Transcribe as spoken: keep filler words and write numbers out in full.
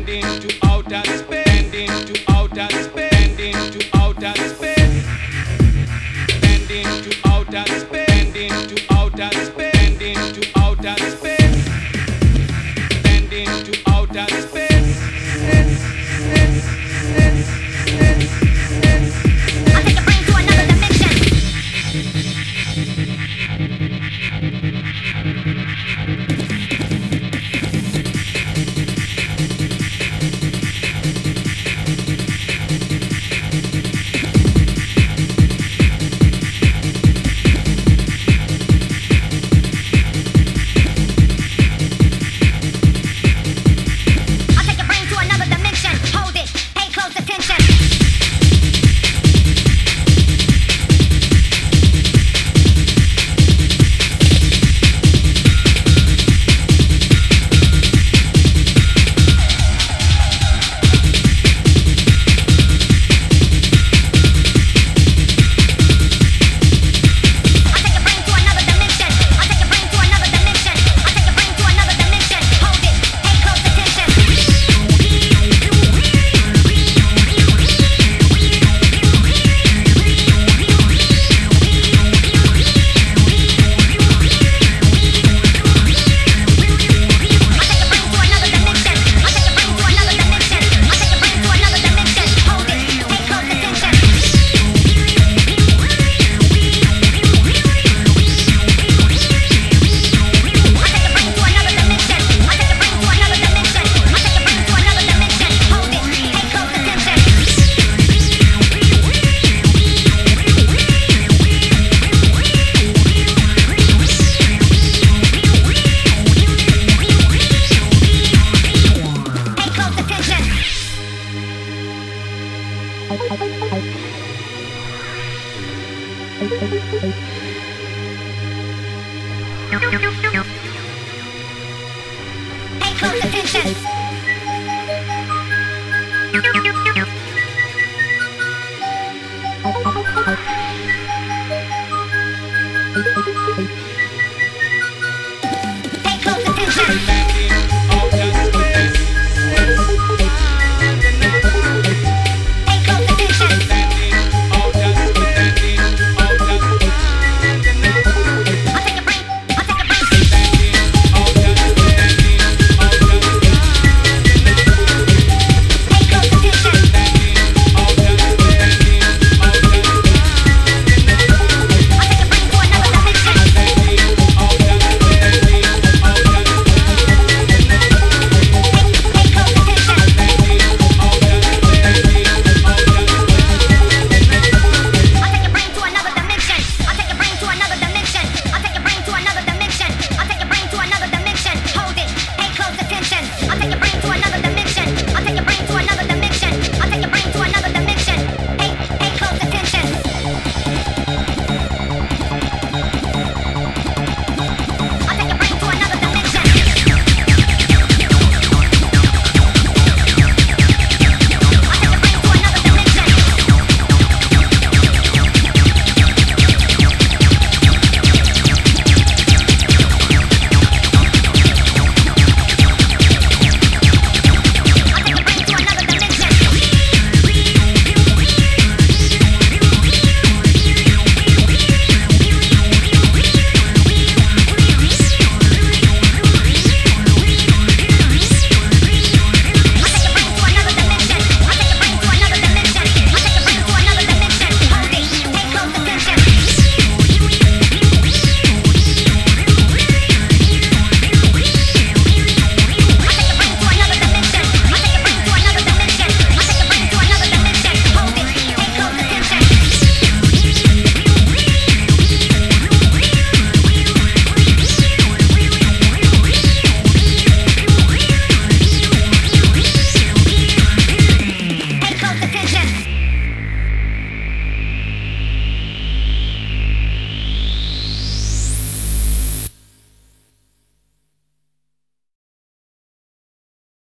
into outer space, bend into outer space, bend into outer space, bend into outer space, bend into outer space, bend into outer space, bend into outer space. I'll take your brain to another dimension. I'll take your brain to another dimension. Hold it, pay close attention. I'll take your brain to another dimension. I'll take your brain to another dimension. I'll take your brain to another dimension. Hold it, pay close attention. I'll take your brain to another dimension. I'll take your brain to another dimension. I'll take your brain to another dimension. I'll take your brain to another dimension. Hold it, pay close attention. I'll take your brain to another dimension. I'll take your brain to another dimension. I'll take your brain to another dimension. Hold it, pay close attention. Pay close attention. Pay close attention.